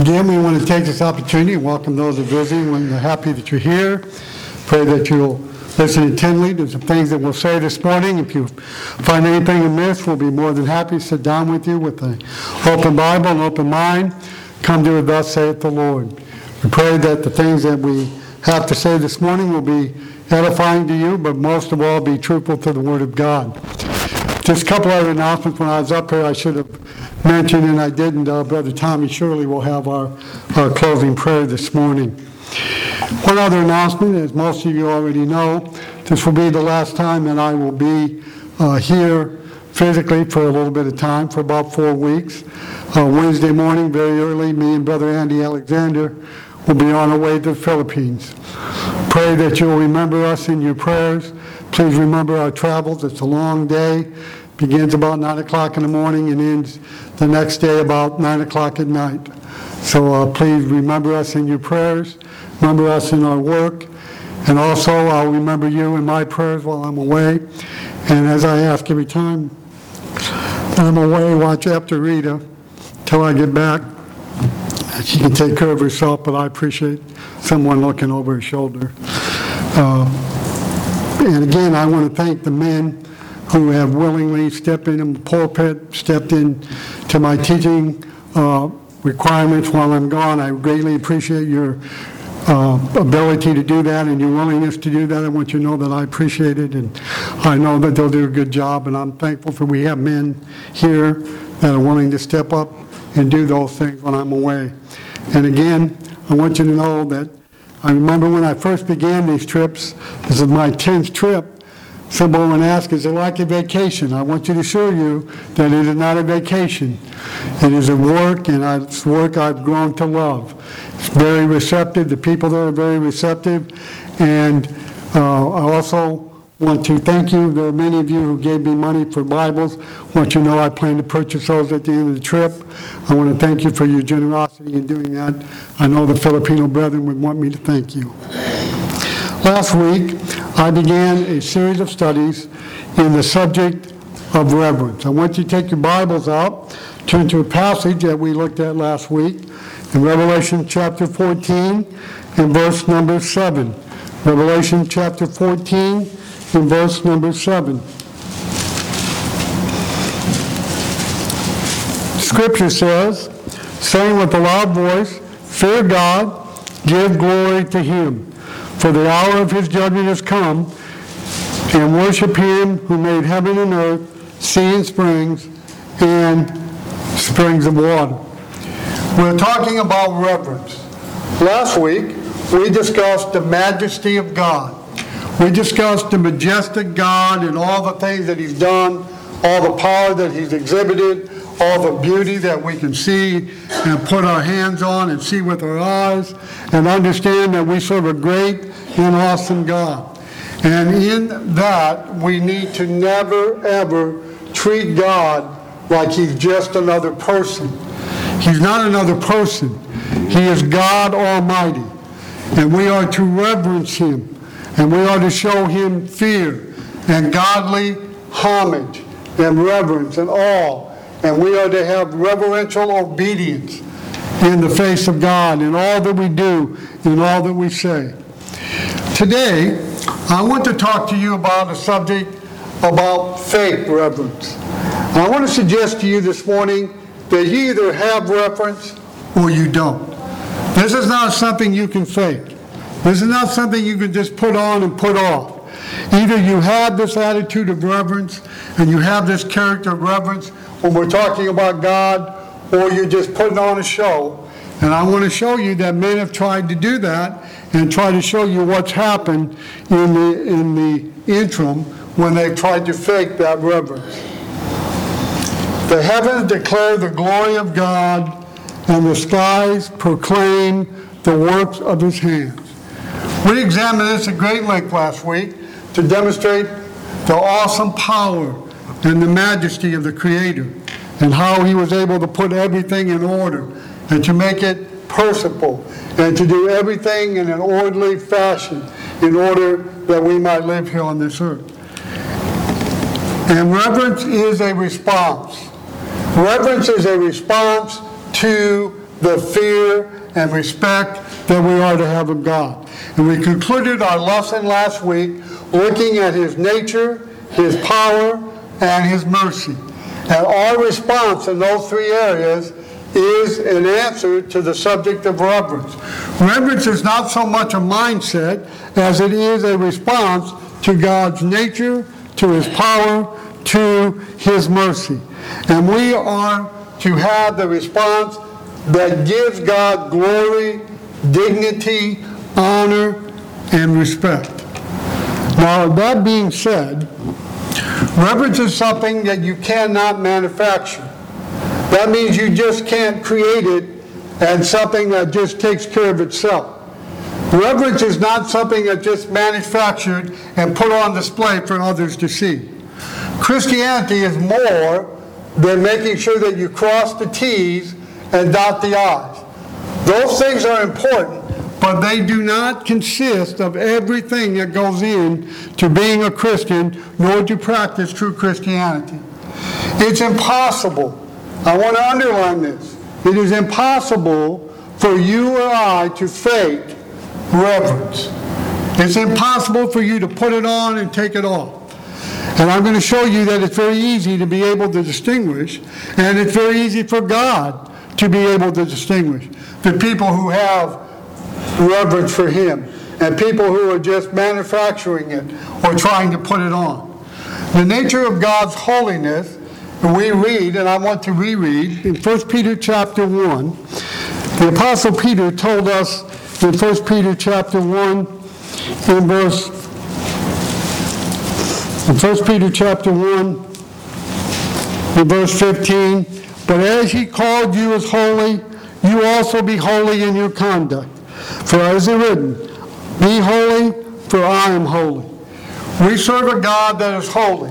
Again, we want to take this opportunity and welcome those who are visiting. We're happy that you're here. Pray that you'll listen intently to some things that we'll say this morning. If you find anything amiss, we'll be more than happy to sit down with you with an open Bible and open mind. Come to it, thus saith the Lord. We pray that the things that we have to say this morning will be edifying to you, but most of all, be truthful to the Word of God. Just a couple other announcements. When I was up here, I should have mentioned, and I didn't. Brother Tommy Shirley will have our closing prayer this morning. One other announcement, as most of you already know, this will be the last time that I will be here physically for a little bit of time, for about 4 weeks. Wednesday morning, very early, me and Brother Andy Alexander will be on our way to the Philippines. Pray that you'll remember us in your prayers. Please remember our travels. It's a long day. Begins about 9 o'clock in the morning and ends the next day about 9 o'clock at night. So please remember us in your prayers. Remember us in our work. And also, I'll remember you in my prayers while I'm away. And as I ask every time I'm away, watch after Rita till I get back. She can take care of herself, but I appreciate someone looking over her shoulder. And again, I want to thank the men who have willingly stepped in the pulpit, stepped in to my teaching requirements while I'm gone. I greatly appreciate your ability to do that and your willingness to do that. I want you to know that I appreciate it, and I know that they'll do a good job, and I'm thankful for we have men here that are willing to step up and do those things when I'm away. And again, I want you to know that I remember when I first began these trips, this is my 10th trip, someone asked, is it like a vacation? I want you to assure you that it is not a vacation. It is a work, and it's work I've grown to love. It's very receptive. The people there are very receptive. And I also want to thank you. There are many of you who gave me money for Bibles. I want you to know I plan to purchase those at the end of the trip. I want to thank you for your generosity in doing that. I know the Filipino brethren would want me to thank you. Last week, I began a series of studies in the subject of reverence. I want you to take your Bibles out, turn to a passage that we looked at last week in Revelation chapter 14 and verse number 7. Revelation chapter 14 and verse number 7. Scripture says, saying with a loud voice, fear God, give glory to Him. For the hour of His judgment has come, and worship Him who made heaven and earth, sea and springs of water. We're talking about reverence. Last week, we discussed the majesty of God. We discussed the majestic God and all the things that He's done, all the power that He's exhibited, all the beauty that we can see and put our hands on and see with our eyes, and understand that we serve a great and awesome God. And in that, we need to never, ever treat God like He's just another person. He's not another person. He is God Almighty. And we are to reverence Him. And we are to show Him fear and godly homage and reverence and awe. And we are to have reverential obedience in the face of God in all that we do, in all that we say. Today, I want to talk to you about a subject about fake reverence. And I want to suggest to you this morning that you either have reverence or you don't. This is not something you can fake. This is not something you can just put on and put off. Either you have this attitude of reverence and you have this character of reverence when we're talking about God, or you're just putting on a show. And I want to show you that men have tried to do that and try to show you what's happened in the interim when they've tried to fake that reverence. The heavens declare the glory of God, and the skies proclaim the works of His hands. We examined this at great length last week to demonstrate the awesome power and the majesty of the Creator, and how He was able to put everything in order and to make it personable and to do everything in an orderly fashion in order that we might live here on this earth. And reverence is a response. Reverence is a response to the fear and respect that we are to have of God. And we concluded our lesson last week looking at His nature, His power, and His mercy. And our response in those three areas is an answer to the subject of reverence. Reverence is not so much a mindset as it is a response to God's nature, to His power, to His mercy. And we are to have the response that gives God glory, dignity, honor, and respect. Now, that being said, reverence is something that you cannot manufacture. That means you just can't create it and something that just takes care of itself. Reverence is not something that's just manufactured and put on display for others to see. Christianity is more than making sure that you cross the T's and dot the I's. Those things are important, but they do not consist of everything that goes in to being a Christian, nor to practice true Christianity. It's impossible. I want to underline this. It is impossible for you or I to fake reverence. It's impossible for you to put it on and take it off. And I'm going to show you that it's very easy to be able to distinguish, and it's very easy for God to be able to distinguish the people who have reverence for Him and people who are just manufacturing it or trying to put it on. The nature of God's holiness, we read, and I want to reread, in 1 Peter chapter 1. The Apostle Peter told us in 1 Peter chapter 1 in verse 15, but as He called you as holy, you also be holy in your conduct. For as it is written, be holy, for I am holy. We serve a God that is holy.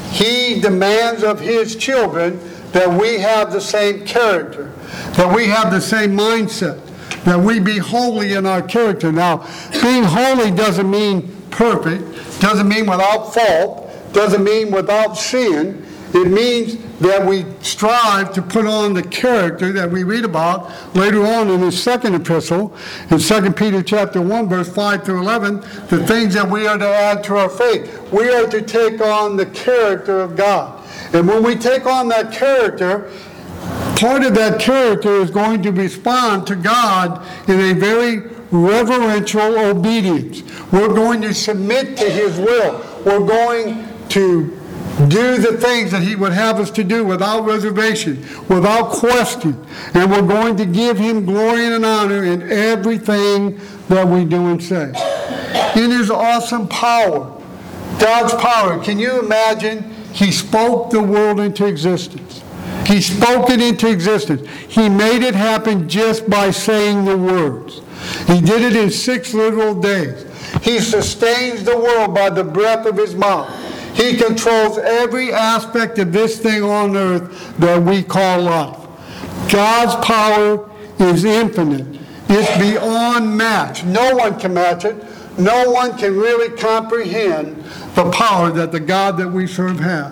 He demands of His children that we have the same character, that we have the same mindset, that we be holy in our character. Now, being holy doesn't mean perfect, doesn't mean without fault, doesn't mean without sin. It means that we strive to put on the character that we read about later on in his second epistle, in 2 Peter chapter 1, verse 5 through 11, the things that we are to add to our faith. We are to take on the character of God. And when we take on that character, part of that character is going to respond to God in a very reverential obedience. We're going to submit to His will. We're going to do the things that He would have us to do without reservation, without question. And we're going to give Him glory and honor in everything that we do and say. In His awesome power, God's power, can you imagine? He spoke the world into existence. He spoke it into existence. He made it happen just by saying the words. He did it in 6 literal days. He sustains the world by the breath of His mouth. He controls every aspect of this thing on earth that we call life. God's power is infinite. It's beyond match. No one can match it. No one can really comprehend the power that the God that we serve has.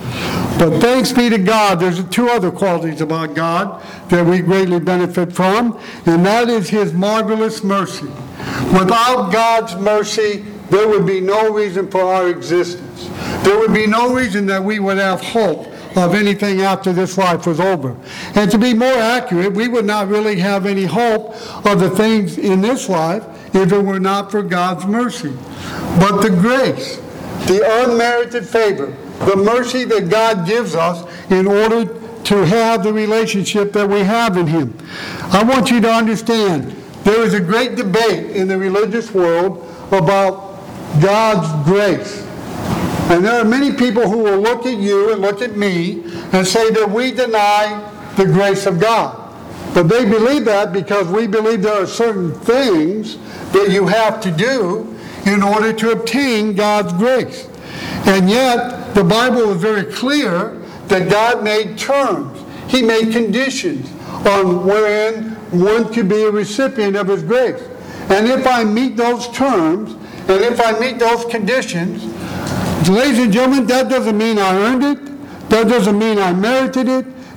But thanks be to God, there's 2 other qualities about God that we greatly benefit from, and that is His marvelous mercy. Without God's mercy, there would be no reason for our existence. There would be no reason that we would have hope of anything after this life was over. And to be more accurate, we would not really have any hope of the things in this life if it were not for God's mercy. But the grace, the unmerited favor, the mercy that God gives us in order to have the relationship that we have in Him. I want you to understand, there is a great debate in the religious world about God's grace. And there are many people who will look at you and look at me and say that we deny the grace of God. But they believe that because we believe there are certain things that you have to do in order to obtain God's grace. And yet, the Bible is very clear that God made terms. He made conditions on wherein one could be a recipient of His grace. And if I meet those terms, and if I meet those conditions, ladies and gentlemen, that doesn't mean I earned it. That doesn't mean I merited it.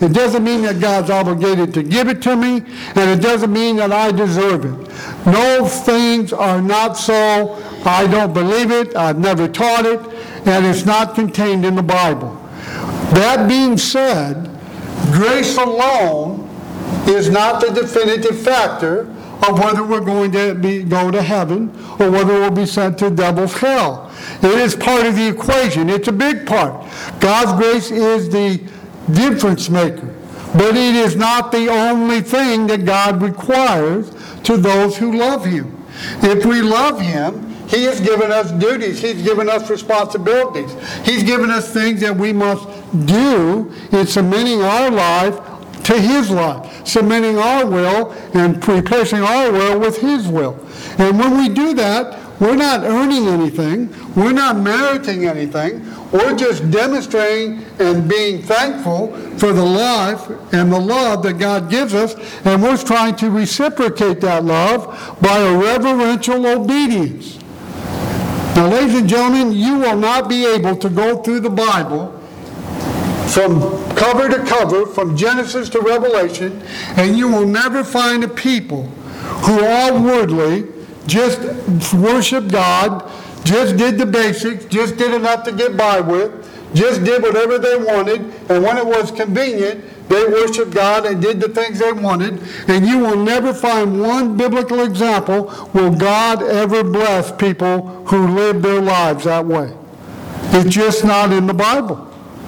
It doesn't mean that God's obligated to give it to me, and it doesn't mean that I deserve it. No, things are not so. I don't believe it. I've never taught it, and it's not contained in the Bible. That being said, grace alone is not the definitive factor of whether we're going to go to heaven or whether we'll be sent to devil's hell. It is part of the equation. It's a big part. God's grace is the difference maker, but it is not the only thing that God requires to those who love Him. If we love Him, He has given us duties. He's given us responsibilities. He's given us things that we must do in submitting our life to His life, submitting our will and replacing our will with His will. And when we do that, we're not earning anything. We're not meriting anything. We're just demonstrating and being thankful for the life and the love that God gives us, and we're trying to reciprocate that love by a reverential obedience. Now, ladies and gentlemen, you will not be able to go through the Bible from cover to cover, from Genesis to Revelation, and you will never find a people who outwardly just worship God, just did the basics, just did enough to get by with, just did whatever they wanted, and when it was convenient, they worshiped God and did the things they wanted, and you will never find one biblical example where God ever bless people who live their lives that way. It's just not in the Bible.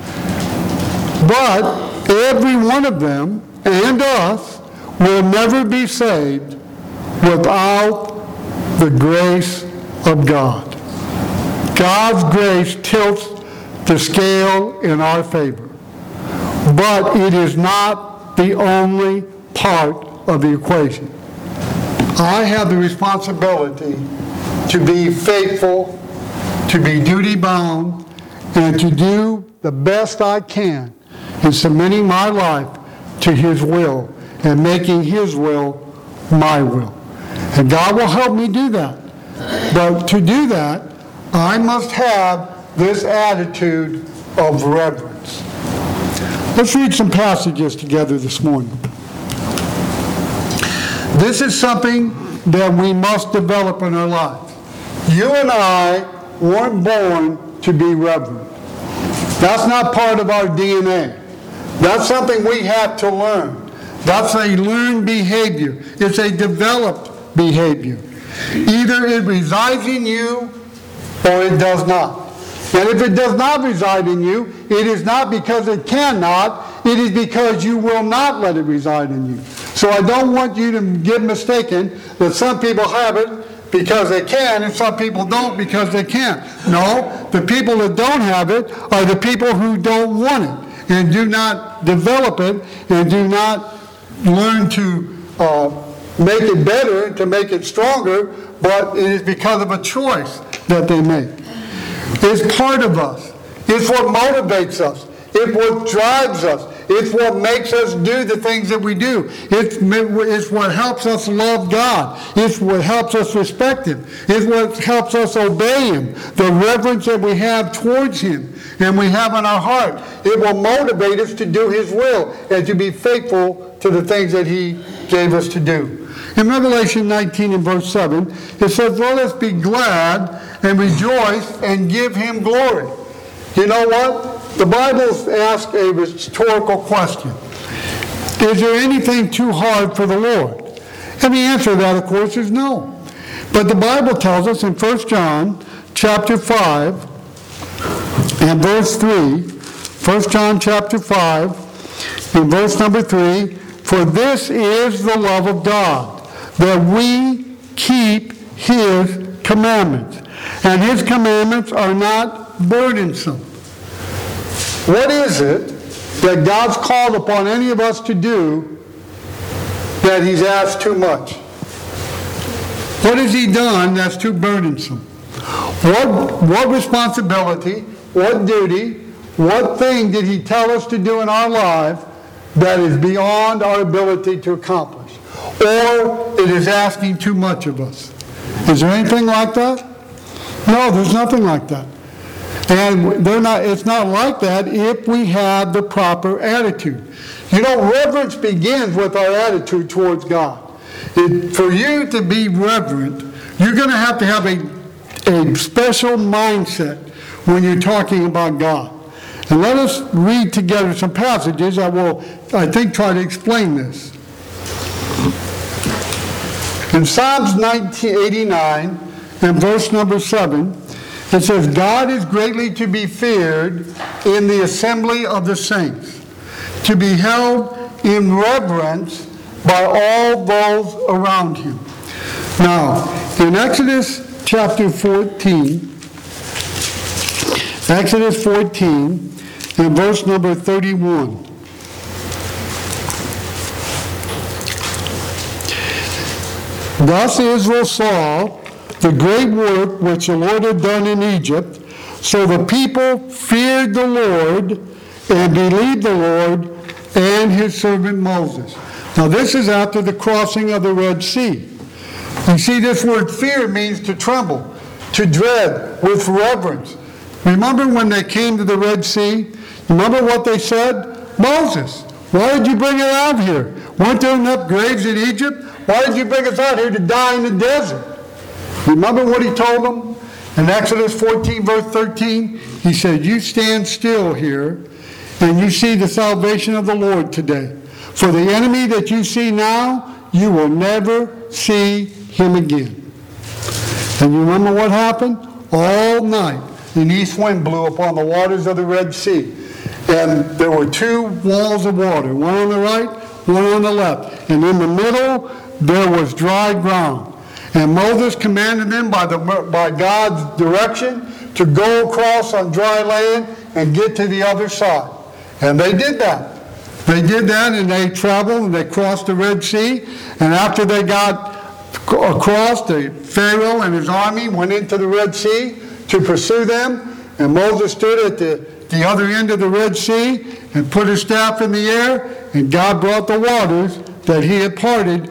But every one of them and us will never be saved without the grace of God. God's grace tilts the scale in our favor. But it is not the only part of the equation. I have the responsibility to be faithful, to be duty-bound, and to do the best I can in submitting my life to His will and making His will my will. And God will help me do that. But to do that, I must have this attitude of reverence. Let's read some passages together this morning. This is something that we must develop in our lives. You and I weren't born to be reverent. That's not part of our DNA. That's something we have to learn. That's a learned behavior. It's a developed behavior. Either it resides in you or it does not. And if it does not reside in you, it is not because it cannot, it is because you will not let it reside in you. So I don't want you to get mistaken that some people have it because they can and some people don't because they can't. No, the people that don't have it are the people who don't want it and do not develop it and do not learn to make it better, to make it stronger, but it is because of a choice that they make. It's part of us. It's what motivates us. It's what drives us. It's what makes us do the things that we do. It's what helps us love God. It's what helps us respect Him. It's what helps us obey Him. The reverence that we have towards Him and we have in our heart. It will motivate us to do His will and to be faithful to the things that He gave us to do. In Revelation 19 and verse 7, it says, "Let us be glad and rejoice and give Him glory." You know what? The Bible asks a rhetorical question. Is there anything too hard for the Lord? And the answer to that, of course, is no. But the Bible tells us in 1 John chapter 5 and verse 3, 1 John chapter 5 and verse number 3, "For this is the love of God, that we keep His commandments. And His commandments are not burdensome." What is it that God's called upon any of us to do that He's asked too much? What has He done that's too burdensome? What responsibility, what duty, what thing did He tell us to do in our life that is beyond our ability to accomplish? Or it is asking too much of us? Is there anything like that? No, there's nothing like that. And it's not like that if we have the proper attitude. You know, reverence begins with our attitude towards God. For you to be reverent, you're going to have a special mindset when you're talking about God. And let us read together some passages that will, I think, try to explain this. In Psalms 89 and verse number 7, it says, God is greatly to be feared in the assembly of the saints, to be held in reverence by all those around him. Now, in Exodus chapter 14, Exodus 14 and verse number 31. Thus Israel saw the great work which the Lord had done in Egypt, so the people feared the Lord and believed the Lord and his servant Moses. Now this is after the crossing of the Red Sea. You see, this word fear means to tremble, to dread, with reverence. Remember when they came to the Red Sea? Remember what they said? Moses, why did you bring us out here? Weren't there enough graves in Egypt? Why did you bring us out here to die in the desert? Remember what he told them? In Exodus 14, verse 13, he said, you stand still here, and you see the salvation of the Lord today. For the enemy that you see now, you will never see him again. And you remember what happened? All night, an east wind blew upon the waters of the Red Sea. And there were two walls of water, one on the right, one on the left. And in the middle, there was dry ground. And Moses commanded them by God's direction to go across on dry land and get to the other side. And they did that. They did that, and they traveled, and they crossed the Red Sea. And after they got across, the Pharaoh and his army went into the Red Sea to pursue them. And Moses stood at the other end of the Red Sea and put his staff in the air, and God brought the waters that he had parted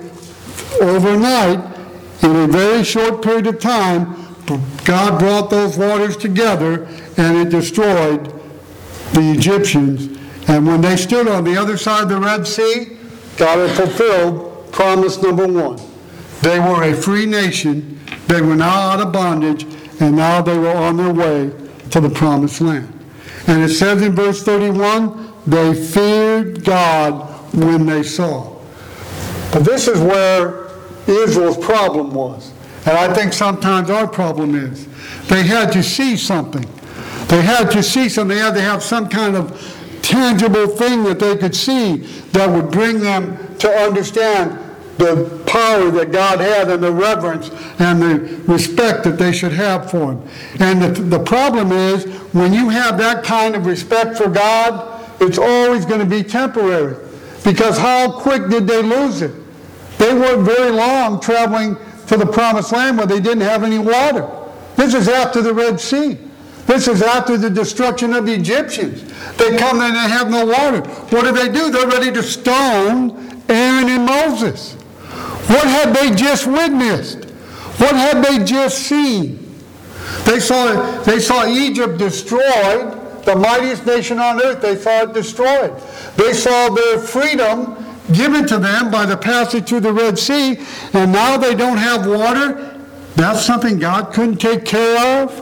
overnight. In a very short period of time, God brought those waters together, and it destroyed the Egyptians. And when they stood on the other side of the Red Sea, God had fulfilled promise number one. They were a free nation. They were now out of bondage, and now they were on their way to the promised land. And it says in verse 31, they feared God when they saw. But this is where Israel's problem was. And I think sometimes our problem is. They had to see something. They had to see something. They had to have some kind of tangible thing that they could see that would bring them to understand the power that God had and the reverence and the respect that they should have for him. And the problem is, when you have that kind of respect for God, it's always going to be temporary. Because how quick did they lose it? They weren't very long traveling to the promised land where they didn't have any water. This is after the Red Sea. This is after the destruction of the Egyptians. They come and they have no water. What do? They're ready to stone Aaron and Moses. What had they just witnessed? What had they just seen? They saw Egypt destroyed, the mightiest nation on earth. They saw it destroyed. They saw their freedom given to them by the passage through the Red Sea, and now they don't have water. That's something God couldn't take care of.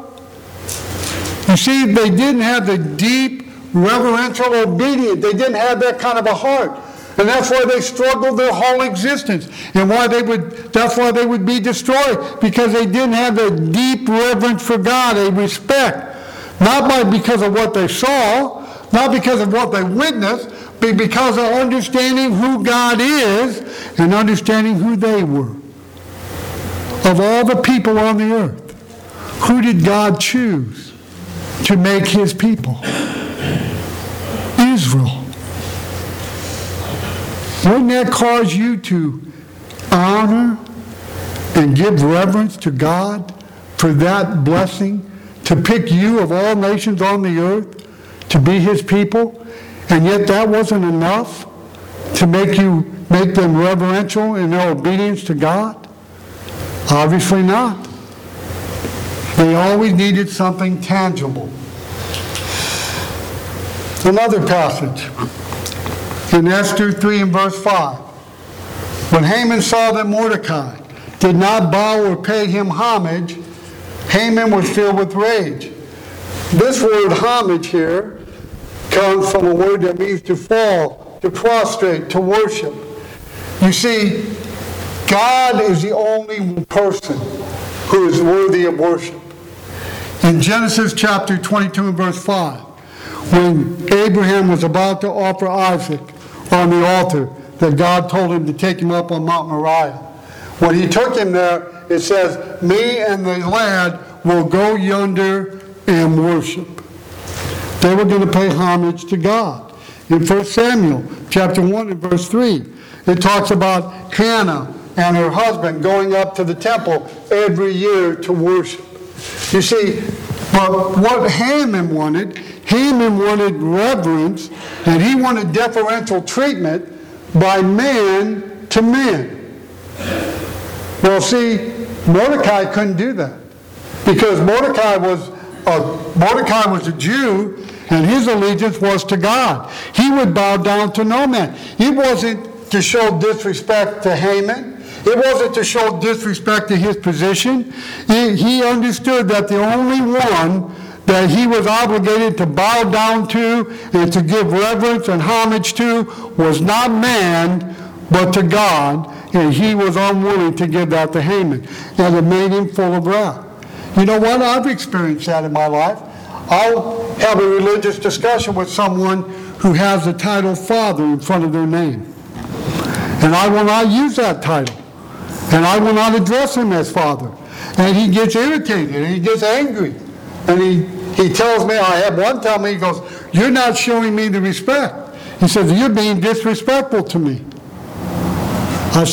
You see, they didn't have the deep, reverential obedience. They didn't have that kind of a heart. And that's why they struggled their whole existence. And that's why they would be destroyed. Because they didn't have a deep reverence for God, a respect. Not because of what they saw, not because of what they witnessed, but because of understanding who God is and understanding who they were. Of all the people on the earth, who did God choose to make his people? Israel. Wouldn't that cause you to honor and give reverence to God for that blessing, to pick you of all nations on the earth to be his people? And yet that wasn't enough to make them reverential in their obedience to God? Obviously not. They always needed something tangible. Another passage in Esther 3 and verse 5. When Haman saw that Mordecai did not bow or pay him homage, Haman was filled with rage. This word homage here comes from a word that means to fall, to prostrate, to worship. You see, God is the only person who is worthy of worship. In Genesis chapter 22 and verse 5, when Abraham was about to offer Isaac on the altar that God told him to take him up on Mount Moriah, when he took him there, it says, "Me and the lad will go yonder and worship." They were going to pay homage to God. In 1 Samuel chapter 1 and verse 3, it talks about Hannah and her husband going up to the temple every year to worship. You see, but what Haman wanted reverence, and he wanted deferential treatment by man to man. Well, see, Mordecai couldn't do that because Mordecai was a Jew, and his allegiance was to God. He would bow down to no man. It wasn't to show disrespect to Haman. It wasn't to show disrespect to his position. He understood that the only one that he was obligated to bow down to and to give reverence and homage to was not man, but to God, and he was unwilling to give that to Haman, and it made him full of wrath. You know what? I've experienced that in my life. I'll have a religious discussion with someone who has the title Father in front of their name, and I will not use that title, and I will not address him as Father, and he gets irritated, and he gets angry, and he tells me, I had one tell me, he goes, "You're not showing me the respect." He says, "You're being disrespectful to me." I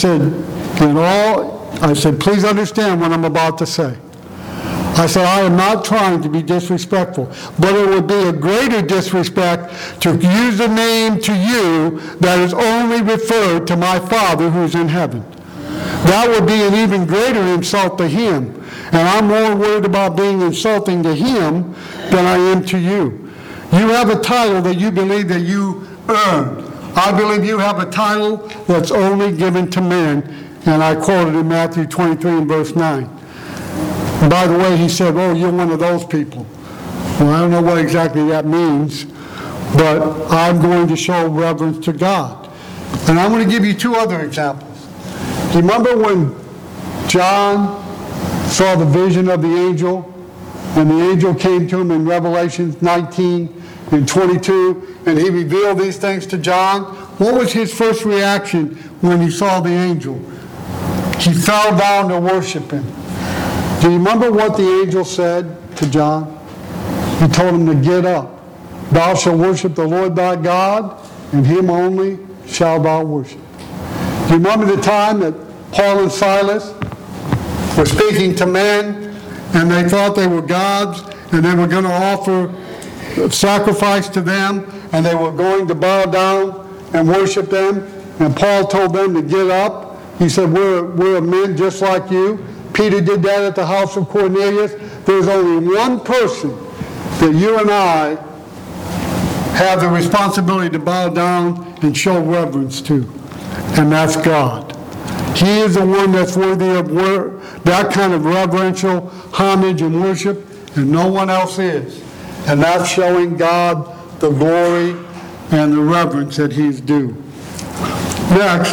said, "Please understand what I'm about to say." I said, "I am not trying to be disrespectful, but it would be a greater disrespect to use a name to you that is only referred to my Father who's in heaven. That would be an even greater insult to him. And I'm more worried about being insulting to him than I am to you. You have a title that you believe that you earned. I believe you have a title that's only given to men." And I quoted in Matthew 23 and verse 9. And by the way, he said, "Oh, you're one of those people." Well, I don't know what exactly that means, but I'm going to show reverence to God. And I'm going to give you two other examples. Do you remember when John saw the vision of the angel, and the angel came to him in Revelation 19 and 22, and he revealed these things to John? What was his first reaction when he saw the angel? He fell down to worship him. Do you remember what the angel said to John? He told him to get up. "Thou shalt worship the Lord thy God, and him only shalt thou worship." Do you remember the time that Paul and Silas were speaking to men, and they thought they were gods, and they were going to offer sacrifice to them, and they were going to bow down and worship them, and Paul told them to get up. He said, we're men just like you. Peter did that at the house of Cornelius. There's only one person that you and I have the responsibility to bow down and show reverence to, and that's God. He is the one that's worthy of that kind of reverential homage and worship, and no one else is. And that's showing God the glory and the reverence that he's due. Next,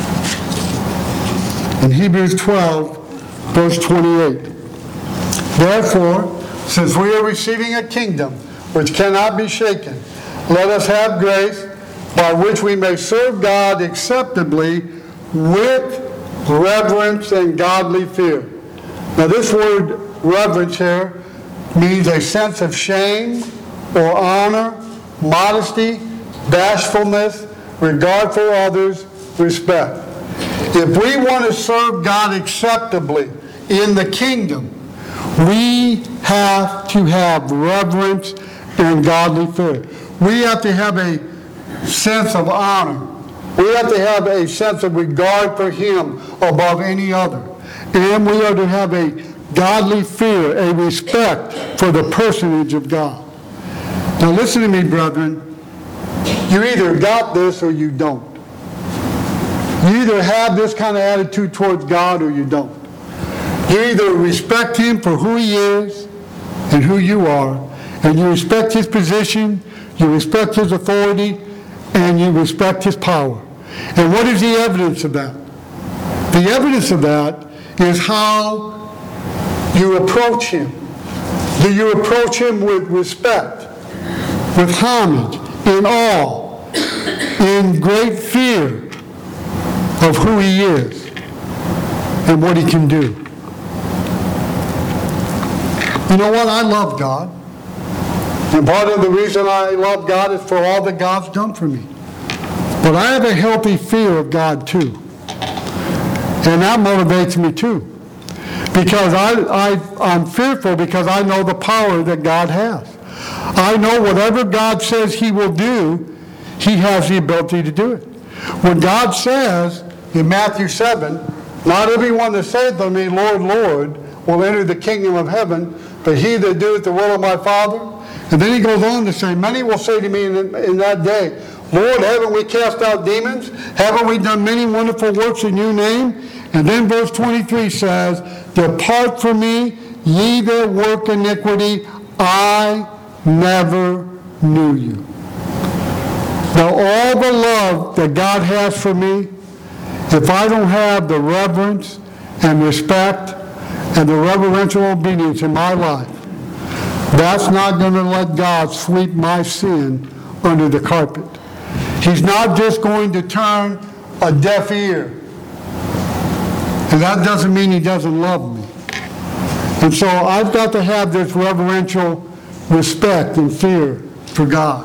in Hebrews 12, verse 28. "Therefore, since we are receiving a kingdom which cannot be shaken, let us have grace by which we may serve God acceptably with reverence and godly fear." Now this word reverence here means a sense of shame or honor, modesty, bashfulness, regard for others, respect. If we want to serve God acceptably in the kingdom, we have to have reverence and godly fear. We have to have a sense of honor. We have to have a sense of regard for him above any other. And we are to have a godly fear, a respect for the personage of God. Now listen to me, brethren. You either got this or you don't. You either have this kind of attitude towards God or you don't. You either respect Him for who He is and who you are, and you respect His position, you respect His authority, and you respect His power. And what is the evidence of that? The evidence of that is how you approach Him. Do you approach Him with respect, with homage, in awe, in great fear of who He is and what He can do? You know what? I love God. And part of the reason I love God is for all that God's done for me. But I have a healthy fear of God too. And that motivates me too. Because I'm fearful because I know the power that God has. I know whatever God says He will do, He has the ability to do it. When God says in Matthew 7, not everyone that saith unto me, Lord, Lord, will enter the kingdom of heaven, but he that doeth the will of my Father. And then He goes on to say, many will say to me in that day, Lord, haven't we cast out demons? Haven't we done many wonderful works in your name? And then verse 23 says, depart from me, ye that work iniquity, I never knew you. Now all the love that God has for me, if I don't have the reverence and respect and the reverential obedience in my life, that's not going to let God sweep my sin under the carpet. He's not just going to turn a deaf ear. And that doesn't mean He doesn't love me. And so I've got to have this reverential respect and fear for God.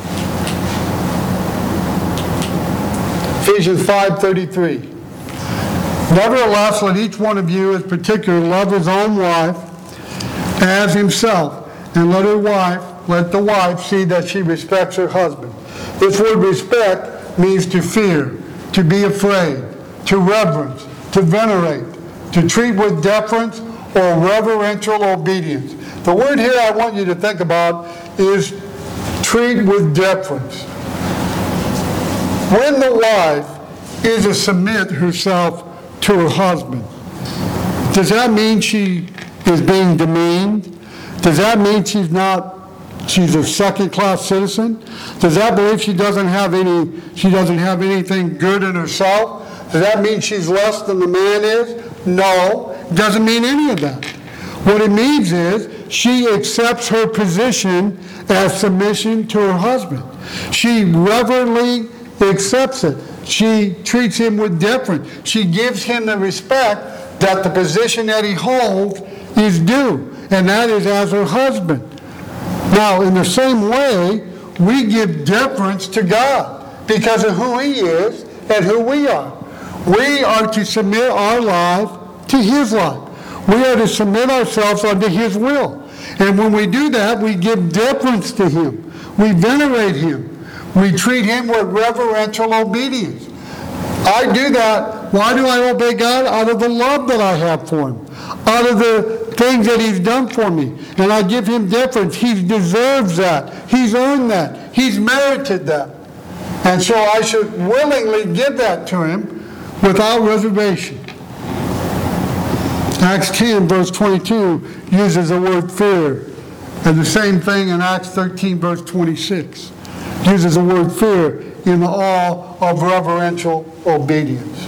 Ephesians 5:33. Nevertheless, let each one of you in particular love his own wife as himself, and let the wife see that she respects her husband. This word respect means to fear, to be afraid, to reverence, to venerate, to treat with deference or reverential obedience. The word here I want you to think about is treat with deference. When the wife is to submit herself to her husband, does that mean she is being demeaned? Does that mean she's a second-class citizen? Does that mean she doesn't have anything good in herself? Does that mean she's less than the man is? No, it doesn't mean any of that. What it means is she accepts her position as submission to her husband. She reverently accepts it. She treats him with deference. She gives him the respect that the position that he holds is due, and that is as her husband. Now, in the same way, we give deference to God because of who He is and who we are. We are to submit our life to His life. We are to submit ourselves unto His will. And when we do that, we give deference to Him. We venerate Him. We treat Him with reverential obedience. I do that. Why do I obey God? Out of the love that I have for Him. Out of the things that He's done for me. And I give Him deference. He deserves that. He's earned that. He's merited that. And so I should willingly give that to Him without reservation. Acts 10, verse 22 uses the word fear. And the same thing in Acts 13, verse 26. Uses the word fear in the awe of reverential obedience.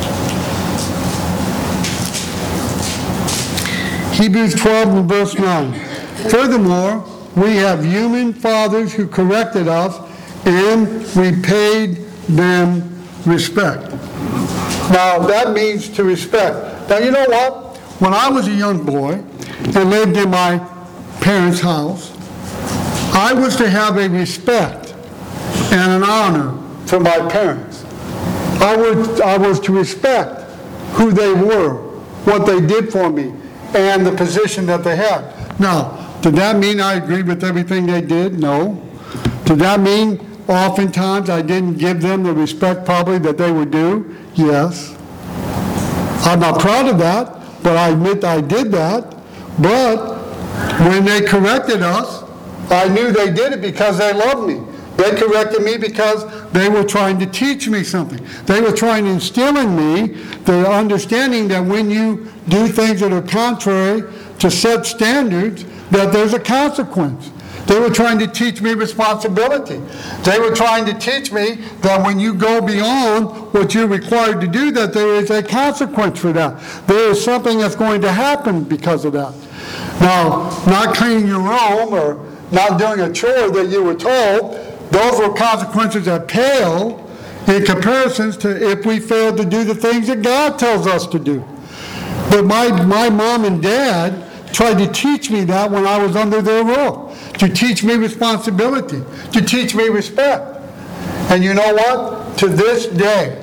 Hebrews 12 and verse 9. Furthermore, we have human fathers who corrected us, and we paid them respect. Now, that means to respect. Now, you know what? When I was a young boy and lived in my parents' house, I was to have a respect and an honor for my parents. I was to respect who they were, what they did for me, and the position that they had. Now, did that mean I agreed with everything they did? No. Did that mean oftentimes I didn't give them the respect probably that they were due? Yes. I'm not proud of that, but I admit I did that. But when they corrected us, I knew they did it because they loved me. They corrected me because they were trying to teach me something. They were trying to instill in me the understanding that when you do things that are contrary to set standards, that there's a consequence. They were trying to teach me responsibility. They were trying to teach me that when you go beyond what you're required to do, that there is a consequence for that. There is something that's going to happen because of that. Now, not cleaning your room or not doing a chore that you were told, those were consequences that pale in comparisons to if we failed to do the things that God tells us to do. But my mom and dad tried to teach me that when I was under their rule, to teach me responsibility, to teach me respect. And you know what? To this day,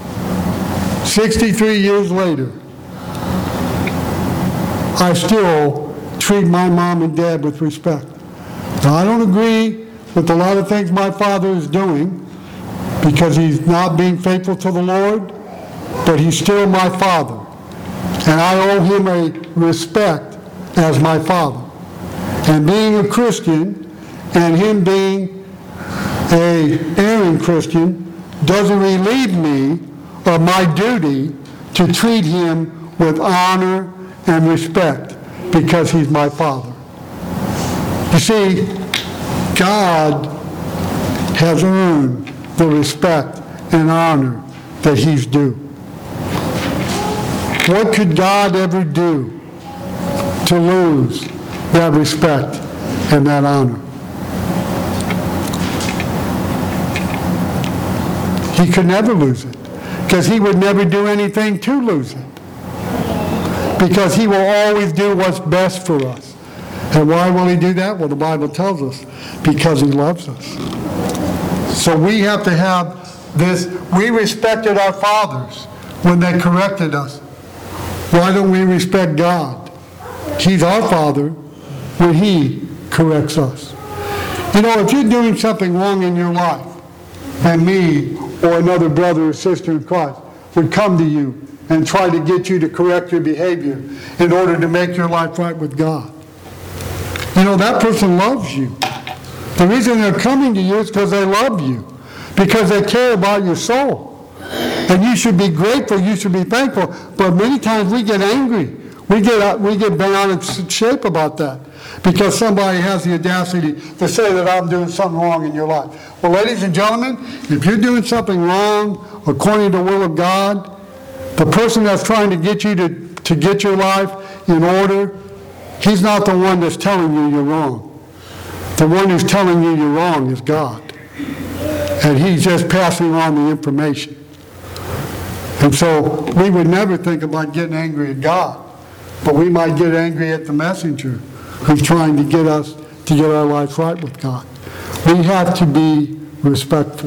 63 years later, I still treat my mom and dad with respect. Now, I don't agree with a lot of things my father is doing because he's not being faithful to the Lord, but he's still my father. And I owe him a respect as my father. And being a Christian and him being an erring Christian doesn't relieve me of my duty to treat him with honor and respect because he's my father. You see, God has earned the respect and honor that he's due. What could God ever do to lose that respect and that honor? He could never lose it, because he would never do anything to lose it, because he will always do what's best for us. And why will he do that? Well, the Bible tells us, because he loves us. So we have to have this. We respected our fathers when they corrected us. Why don't we respect God? He's our Father when he corrects us. You know, if you're doing something wrong in your life, and me or another brother or sister in Christ would come to you and try to get you to correct your behavior in order to make your life right with God, you know, that person loves you. The reason they're coming to you is because they love you, because they care about your soul. And you should be grateful, you should be thankful. But many times we get angry. We get bent out of shape about that because somebody has the audacity to say that I'm doing something wrong in your life. Well, ladies and gentlemen, if you're doing something wrong according to the will of God, the person that's trying to get you to get your life in order, he's not the one that's telling you you're wrong. The one who's telling you you're wrong is God. And he's just passing on the information. And so we would never think about getting angry at God, but we might get angry at the messenger who's trying to get us to get our life right with God. We have to be respectful.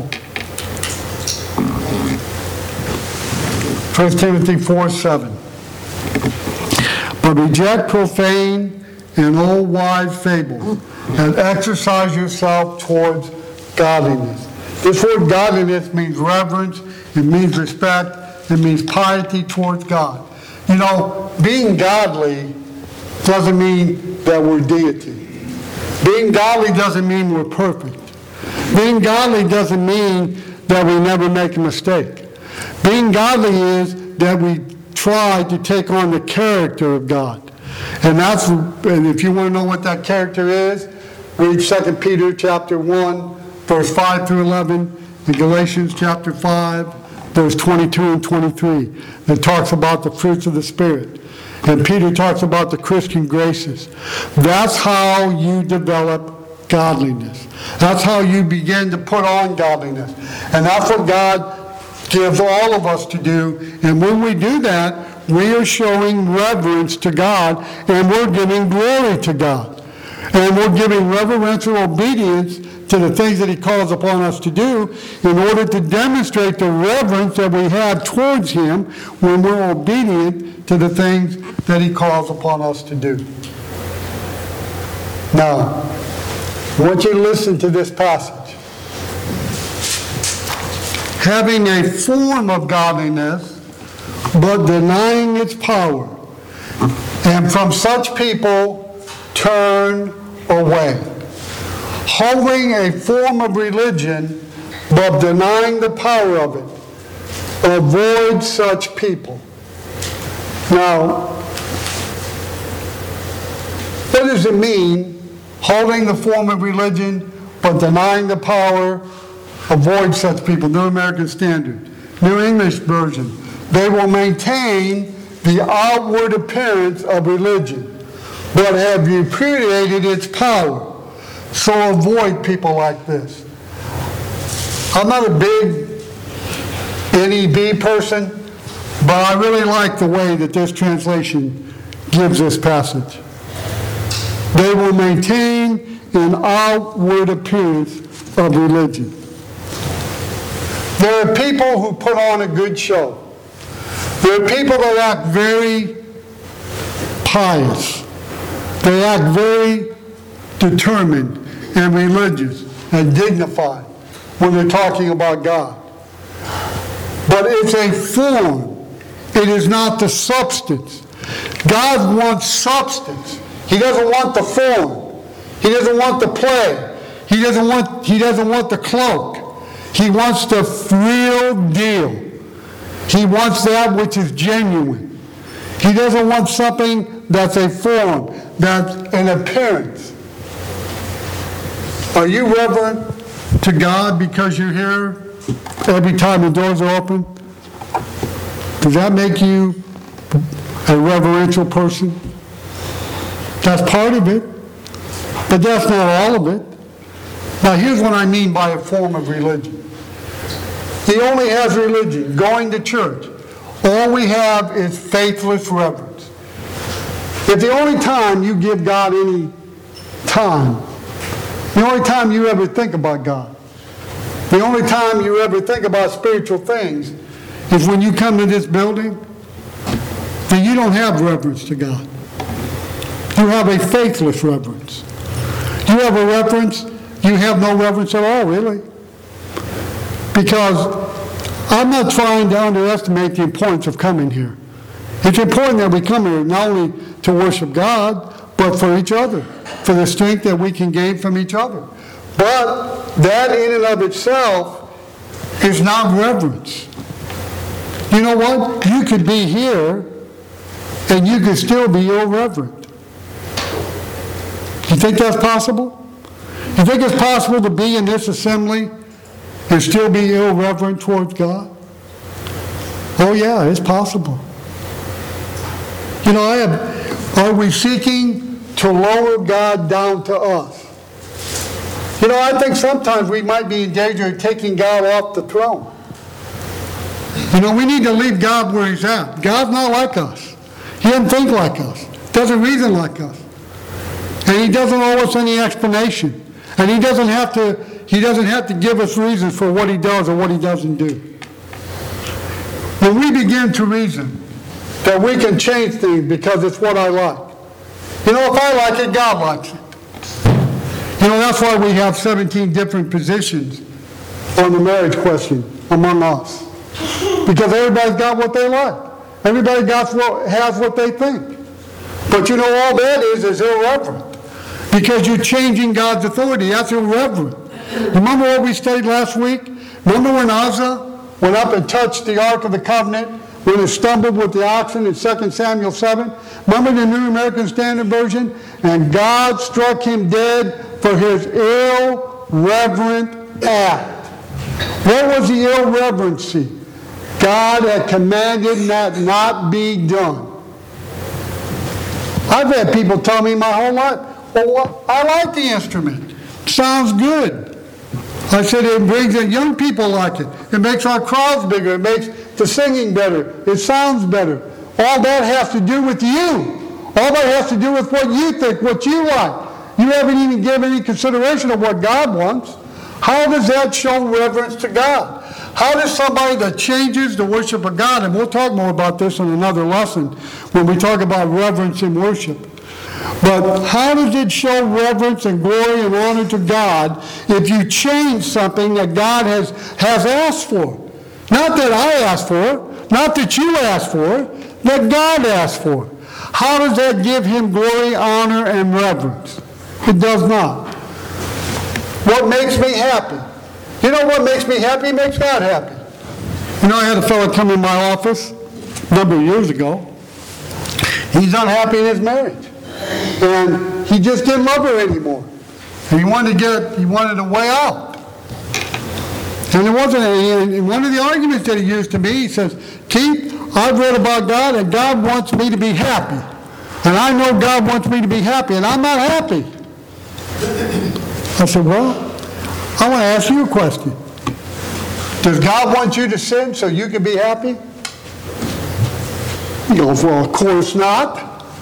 1 Timothy 4:7. But reject profane and old wise fables, and exercise yourself towards godliness. This word godliness means reverence, it means respect, it means piety towards God. You know, being godly doesn't mean that we're deity. Being godly doesn't mean we're perfect. Being godly doesn't mean that we never make a mistake. Being godly is that we try to take on the character of God. And if you want to know what that character is, read 2 Peter chapter 1, verse 5 through 11, and Galatians chapter 5, verse 22 and 23. That talks about the fruits of the Spirit. And Peter talks about the Christian graces. That's how you develop godliness. That's how you begin to put on godliness. And that's what God gives all of us to do. And when we do that, we are showing reverence to God, and we're giving glory to God. And we're giving reverential obedience to the things that he calls upon us to do in order to demonstrate the reverence that we have towards him when we're obedient to the things that he calls upon us to do. Now, I want you to listen to this passage. Having a form of godliness, but denying its power, and from such people turn away. holding a form of religion but denying the power of it. Avoid such people. Now, what does it mean, holding the form of religion but denying the power? Avoid such people. New American Standard. New English Version. They will maintain the outward appearance of religion, but have repudiated its power. So avoid people like this. I'm not a big NEB person, but I really like the way that this translation gives this passage. They will maintain an outward appearance of religion. There are people who put on a good show. There are people that act very pious. They act very determined and religious and dignified when they're talking about God. But it's a form. It is not the substance. God wants substance. He doesn't want the form. He doesn't want the play. He doesn't want the cloak. He wants the real deal. He wants that which is genuine. He doesn't want something that's a form, that's an appearance. Are you reverent to God because you're here every time the doors are open? Does that make you a reverential person? That's part of it, but that's not all of it. Now here's what I mean by a form of religion. He only has religion, going to church. All we have is faithless reverence. If the only time you give God any time, the only time you ever think about God, the only time you ever think about spiritual things is when you come to this building, then you don't have reverence to God. You have a faithless reverence. You have a reverence, you have no reverence at all, really. Because I'm not trying to underestimate the importance of coming here. It's important that we come here not only to worship God, but for each other, for the strength that we can gain from each other. But that in and of itself is not reverence. You know what? You could be here and you could still be irreverent. You think that's possible? You think it's possible to be in this assembly and still be irreverent towards God? Oh yeah, it's possible. You know, are we seeking to lower God down to us? You know, I think sometimes we might be in danger of taking God off the throne. You know, we need to leave God where He's at. God's not like us. He doesn't think like us. Doesn't reason like us. And He doesn't owe us any explanation. And He doesn't have to give us reasons for what He does or what He doesn't do. When we begin to reason that we can change things because it's what I like. You know, if I like it, God likes it. You know, that's why we have 17 different positions on the marriage question among us. Because everybody's got what they like. Everybody has what they think. But you know, all that is irreverent. Because you're changing God's authority. That's irreverent. Remember what we studied last week? Remember when Uzzah went up and touched the Ark of the Covenant when it stumbled with the oxen in 2 Samuel 7? Remember the New American Standard Version? And God struck him dead for his irreverent act. What was the irreverency? God had commanded that not be done. I've had people tell me my whole life, well, I like the instrument. Sounds good. I said it brings in young people like it. It makes our crowds bigger. It makes the singing better. It sounds better. All that has to do with you. All that has to do with what you think, what you like. You haven't even given any consideration of what God wants. How does that show reverence to God? How does somebody that changes the worship of God, and we'll talk more about this in another lesson when we talk about reverence in worship. But how does it show reverence and glory and honor to God if you change something that God has asked for? Not that I asked for, not that you asked for, that God asked for. How does that give Him glory, honor, and reverence? It does not. what makes me happy. You know what makes me happy? Makes God happy. You know, I had a fellow come in my office a number of years ago. He's unhappy in his marriage. And he just didn't love her anymore. And he wanted a way out. And there wasn't any, and one of the arguments that he used to me, he says, Keith, I've read about God, and God wants me to be happy. And I know God wants me to be happy, and I'm not happy. I said, well, I want to ask you a question. Does God want you to sin so you can be happy? He goes, well, of course not.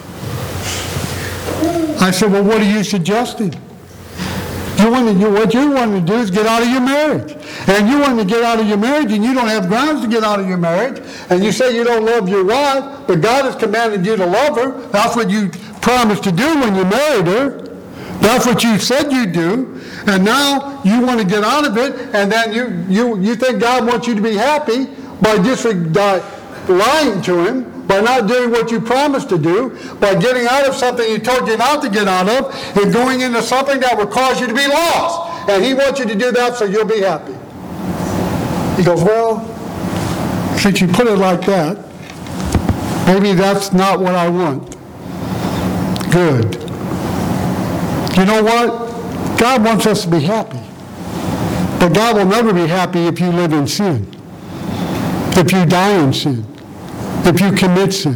I said, well, what are you suggesting? What you want to do is get out of your marriage. And you want to get out of your marriage, and you don't have grounds to get out of your marriage, and you say you don't love your wife, but God has commanded you to love her. That's what you promised to do when you married her. That's what you said you'd do. And now you want to get out of it, and then you think God wants you to be happy by lying to him, by not doing what you promised to do, by getting out of something he told you not to get out of, and going into something that would cause you to be lost. And he wants you to do that so you'll be happy. He goes, well, since you put it like that, maybe that's not what I want. Good. You know what? God wants us to be happy. But God will never be happy if you live in sin, if you die in sin, if you commit sin.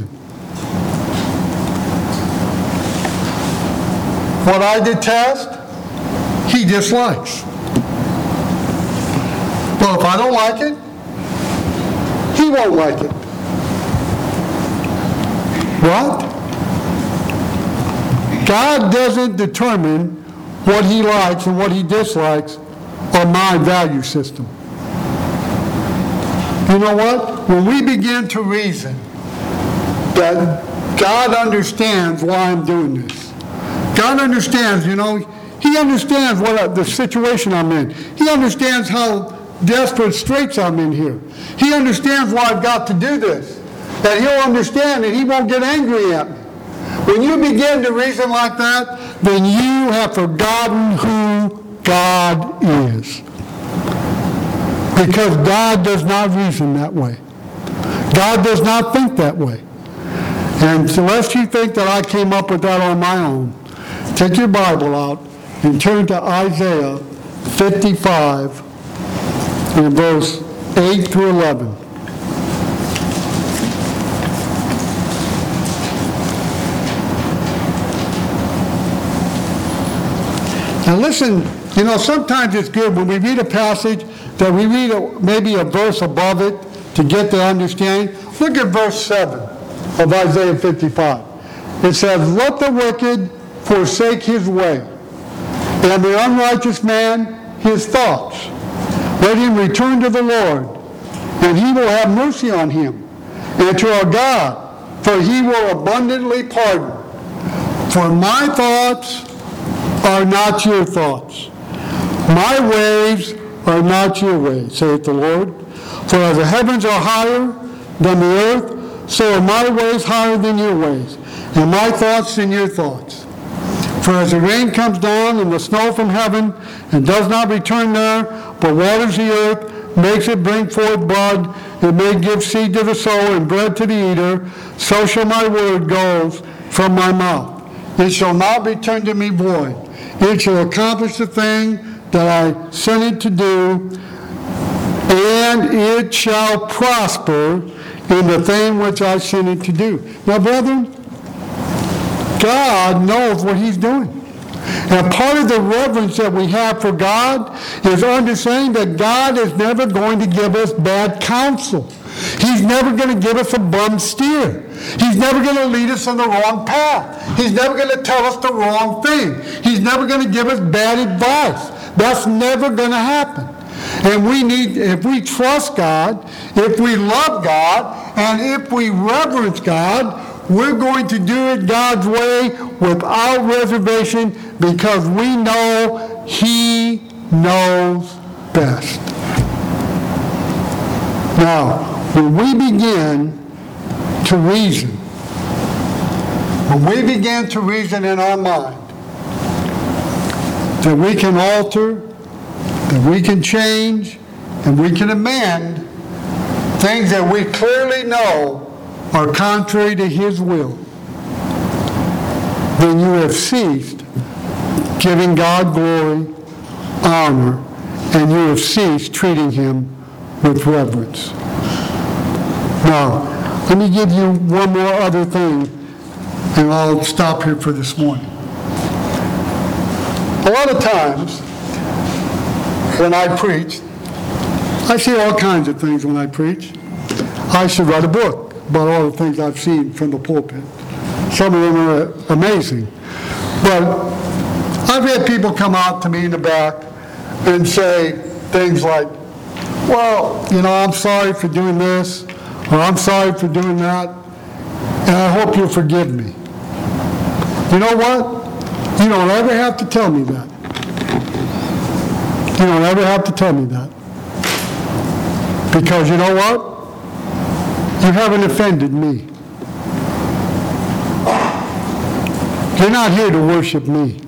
What I detest, he dislikes. Well, if I don't like it, he won't like it. What? God doesn't determine what he likes and what he dislikes on my value system. You know what? When we begin to reason that God understands why I'm doing this. God understands, he understands the situation I'm in. He understands how desperate straits I'm in here. He understands why I've got to do this. That he'll understand and he won't get angry at me. When you begin to reason like that, then you have forgotten who God is. Because God does not reason that way. God does not think that way. And unless you think that I came up with that on my own, take your Bible out and turn to Isaiah 55 and verse 8 through 11. Now listen, sometimes it's good when we read a passage that we read maybe a verse above it to get the understanding. Look at verse 7 of Isaiah 55. It says, let the wicked forsake his way, and the unrighteous man his thoughts. Let him return to the Lord, and he will have mercy on him, and to our God, for he will abundantly pardon. For my thoughts are not your thoughts. My ways are not your ways, saith the Lord. For as the heavens are higher than the earth, so are my ways higher than your ways, and my thoughts than your thoughts. For as the rain comes down and the snow from heaven, and does not return there, but waters the earth, makes it bring forth bud, and may give seed to the sower and bread to the eater, so shall my word go from my mouth. It shall not return to me void. It shall accomplish the thing that I sent it to do, and it shall prosper in the thing which I sent it to do. Now, brethren, God knows what he's doing. And part of the reverence that we have for God is understanding that God is never going to give us bad counsel. He's never going to give us a bum steer. He's never going to lead us on the wrong path. He's never going to tell us the wrong thing. He's never going to give us bad advice. That's never going to happen. And if we trust God, if we love God, and if we reverence God, we're going to do it God's way without reservation because we know he knows best. Now, when we begin to reason in our mind that we can alter that we can change and we can amend things that we clearly know are contrary to His will, then you have ceased giving God glory, honor, and you have ceased treating Him with reverence. Now, let me give you one more other thing, and I'll stop here for this morning. A lot of times, when I preach, I see all kinds of things when I preach. I should write a book about all the things I've seen from the pulpit. Some of them are amazing. But I've had people come out to me in the back and say things like, well, I'm sorry for doing this, or I'm sorry for doing that, and I hope you'll forgive me. You know what? You don't ever have to tell me that. You don't ever have to tell me that. Because you know what? You haven't offended me. You're not here to worship me.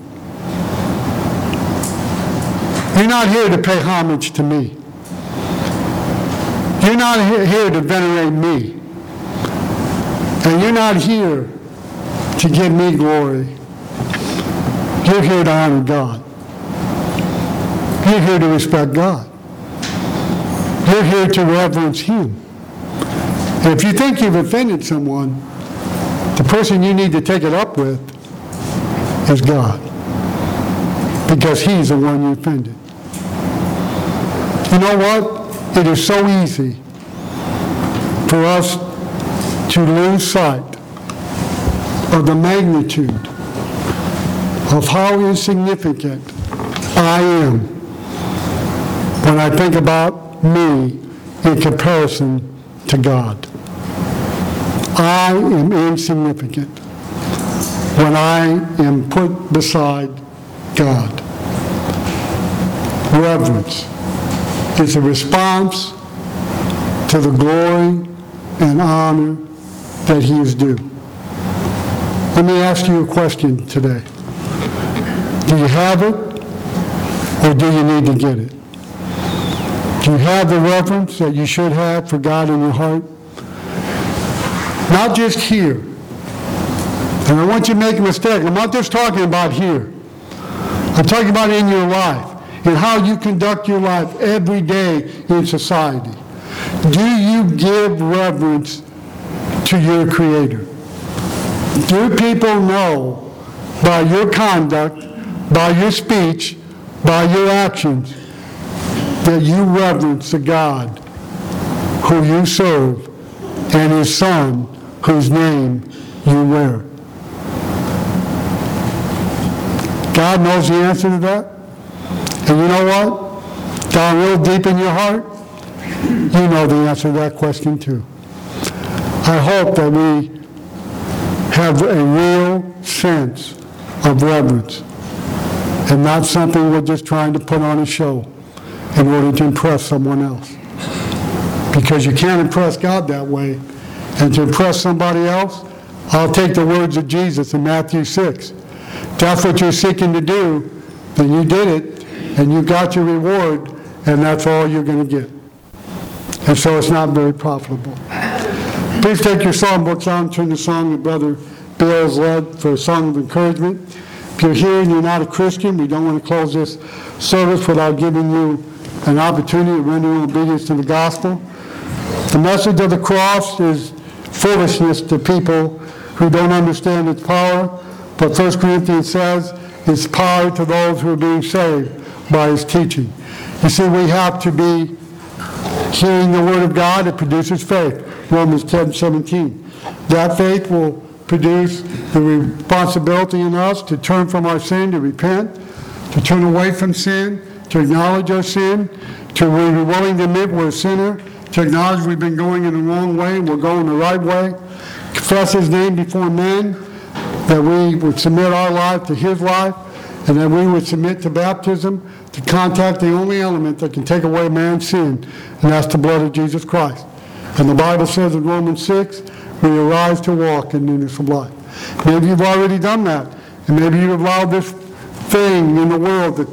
You're not here to pay homage to me. You're not here to venerate me. And you're not here to give me glory. You're here to honor God. You're here to respect God. You're here to reverence Him. And if you think you've offended someone, the person you need to take it up with is God. Because He's the one you offended. You know what? It is so easy for us to lose sight of the magnitude of how insignificant I am when I think about me in comparison to God. I am insignificant when I am put beside God. Reverence is a response to the glory and honor that He is due. Let me ask you a question today. Do you have it, or do you need to get it? Do you have the reverence that you should have for God in your heart? Not just here. And I want you to make a mistake. I'm not just talking about here. I'm talking about in your life and how you conduct your life every day in society. Do you give reverence to your Creator? Do people know by your conduct, by your speech, by your actions, that you reverence the God who you serve and His Son whose name you wear? God knows the answer to that. And you know what? Down real deep in your heart, you know the answer to that question too. I hope that we have a real sense of reverence and not something we're just trying to put on a show in order to impress someone else. Because you can't impress God that way. And to impress somebody else, I'll take the words of Jesus in Matthew 6. If that's what you're seeking to do, then you did it, and you got your reward, and that's all you're going to get. And so it's not very profitable. Please take your songbooks out and turn the song that Brother Bill has led for a song of encouragement. If you're here and you're not a Christian, we don't want to close this service without giving you an opportunity to render obedience to the gospel. The message of the cross is foolishness to people who don't understand its power, but 1 Corinthians says it's power to those who are being saved by His teaching. You see, we have to be hearing the Word of God. It produces faith. Romans 10:17. That faith will produce the responsibility in us to turn from our sin, to repent, to turn away from sin, to acknowledge our sin, to be willing to admit we're a sinner, to acknowledge we've been going in the wrong way and we're going the right way, confess His name before men, that we would submit our life to His life, and that we would submit to baptism, to contact the only element that can take away man's sin, and that's the blood of Jesus Christ. And the Bible says in Romans 6, we arise to walk in newness of life. Maybe you've already done that, and maybe you've allowed this thing in the world to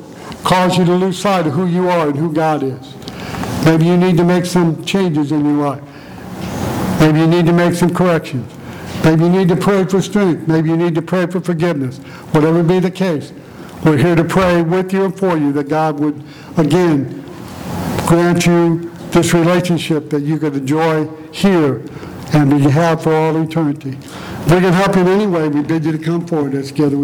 cause you to lose sight of who you are and who God is. Maybe you need to make some changes in your life. Maybe you need to make some corrections. Maybe you need to pray for strength. Maybe you need to pray for forgiveness. Whatever be the case, we're here to pray with you and for you that God would, again, grant you this relationship that you could enjoy here and be have for all eternity. If we can help you in any way, we bid you to come forward as together.